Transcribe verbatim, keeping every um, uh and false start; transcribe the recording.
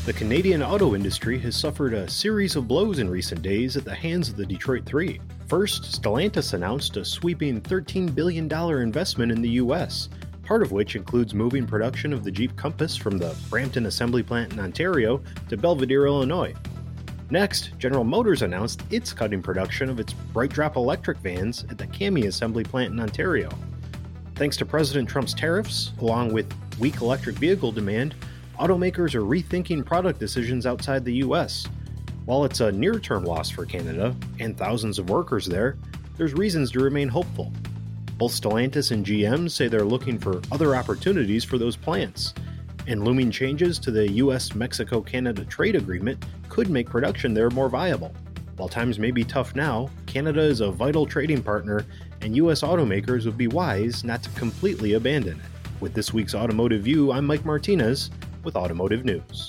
The Canadian auto industry has suffered a series of blows in recent days at the hands of the Detroit Three. First, Stellantis announced a sweeping thirteen billion dollars investment in the U S, part of which includes moving production of the Jeep Compass from the Brampton assembly plant in Ontario to Belvidere, Illinois. Next, General Motors announced it's cutting production of its BrightDrop electric vans at the Cami assembly plant in Ontario. Thanks to President Trump's tariffs, along with weak electric vehicle demand, automakers are rethinking product decisions outside the U S. While it's a near-term loss for Canada, and thousands of workers there, there's reasons to remain hopeful. Both Stellantis and G M say they're looking for other opportunities for those plants, and looming changes to the U S Mexico Canada trade agreement could make production there more viable. While times may be tough now, Canada is a vital trading partner, and U S automakers would be wise not to completely abandon it. With this week's Automotive View, I'm Mike Martinez with Automotive News.